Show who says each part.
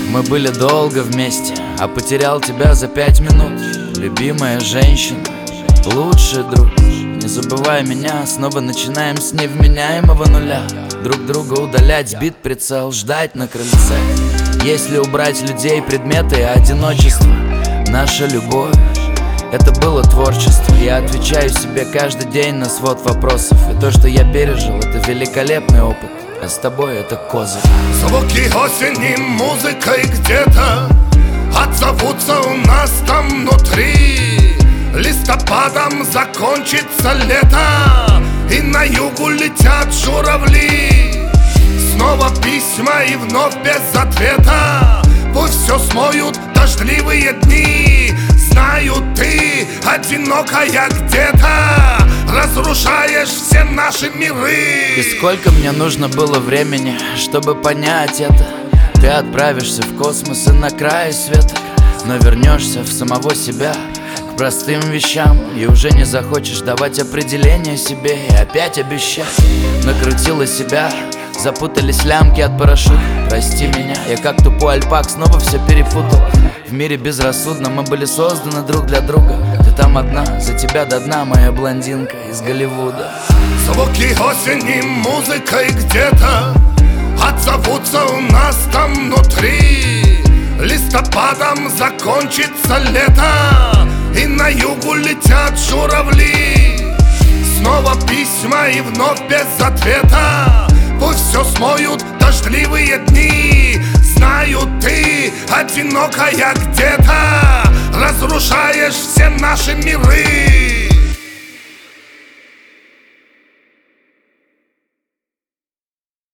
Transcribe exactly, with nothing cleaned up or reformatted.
Speaker 1: Мы были долго вместе, а потерял тебя за пять минут. Любимая женщина, лучший друг. Не забывай меня, снова начинаем с невменяемого нуля. Друг друга удалять, сбит прицел, ждать на крыльце. Если убрать людей, предметы и одиночество, наша любовь — это было творчество. Я отвечаю себе каждый день на свод вопросов. И то, что я пережил, это великолепный опыт. А с тобой это козырь.
Speaker 2: Звуки осени музыкой где-то отзовутся у нас там внутри. Листопадом закончится лето, и на югу летят журавли. Снова письма и вновь без ответа. Пусть все смоют дождливые дни. Знаю, ты одинокая где-то, разрушаешь все наши миры.
Speaker 1: И сколько мне нужно было времени, чтобы понять это? Ты отправишься в космос и на край света, но вернешься в самого себя, к простым вещам. И уже не захочешь давать определение себе и опять обещать. Накрутила себя, запутались лямки от парашюта. Прости меня, я как тупой альпак снова все перепутал. В мире безрассудно мы были созданы друг для друга. Ты там одна, за тебя до дна, моя блондинка из Голливуда.
Speaker 2: Звуки осени музыкой где-то отзовутся у нас там внутри. Листопадом закончится лето, и на югу летят журавли. Снова письма и вновь без ответа. Пусть все смоют дождливые дни. Знаю, ты одинокая где-то,